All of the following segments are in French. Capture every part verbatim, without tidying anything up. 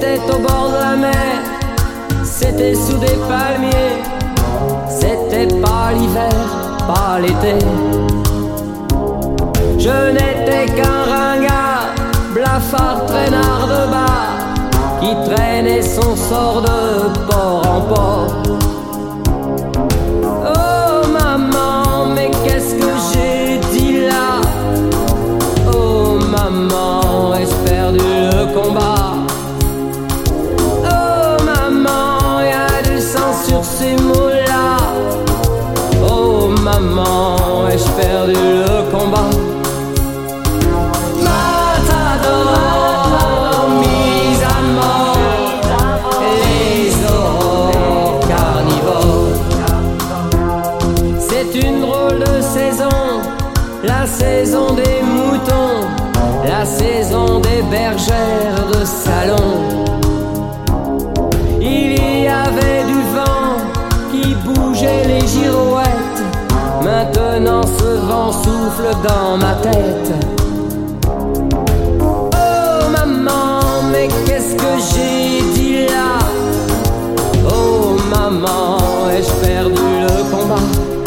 C'était au bord de la mer, c'était sous des palmiers. C'était pas l'hiver, pas l'été. Je n'étais qu'un ringard, blafard, traînard de bar, qui traînait son sort de port en port. Oh maman, mais qu'est-ce que j'ai dit là? Oh maman, ai-je perdu le combat? Oh maman, y a du sang sur ces mots-là. Oh maman, ai-je perdu le combat? La saison des moutons, la saison des bergères de salon. Il y avait du vent qui bougeait les girouettes. Maintenant ce vent souffle dans ma tête. Oh maman, mais qu'est-ce que j'ai dit là? Oh maman, ai-je perdu le combat?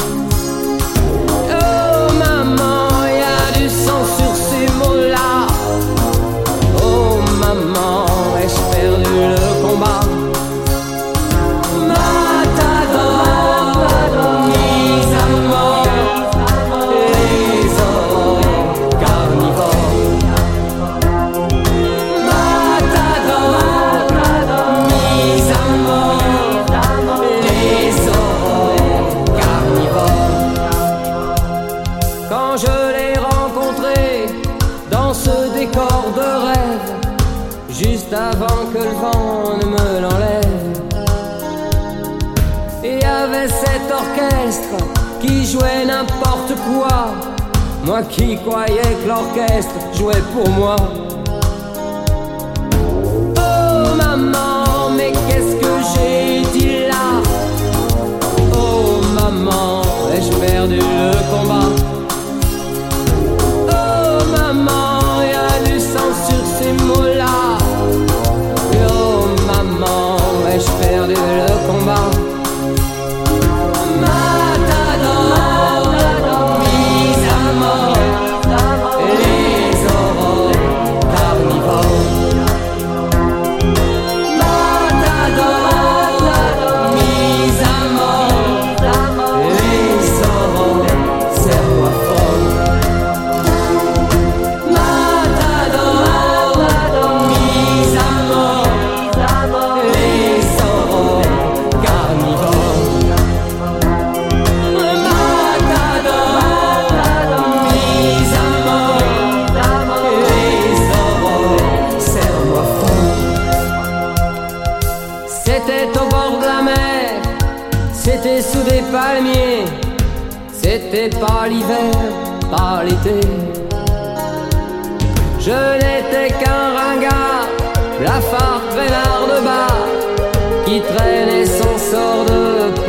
Quand je l'ai rencontré dans ce décor de rêve, juste avant que le vent ne me l'enlève, il y avait cet orchestre qui jouait n'importe quoi. Moi qui croyais que l'orchestre jouait pour moi. Oh maman, mais qu'est-ce que j'ai dit là? Oh maman, ai-je perdu le combat? Maman, y a du sang sur ces mots-là. Oh maman, ai-je perdu le combat? Matador, mis à mort, les aurores carnivores. Matador, mis à mort, les aurores cerveau fort. C'était au bord de la mer, c'était sous des palmiers. C'était pas l'hiver, pas l'été. Je n'étais qu'un ringard, blafard, traînard de bar, qui traînait son sort de